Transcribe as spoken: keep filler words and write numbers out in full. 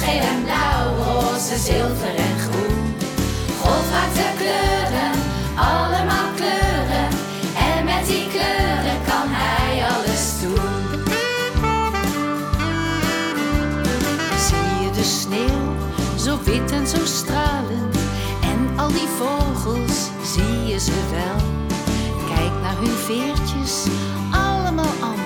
geel en blauw, roze, zilver en groen. God maakt de kleuren, allemaal kleuren. En met die kleuren kan hij alles doen. Zie je de sneeuw, zo wit en zo stralend. En al die vogels, zie je ze wel. Kijk naar hun veertjes, allemaal anders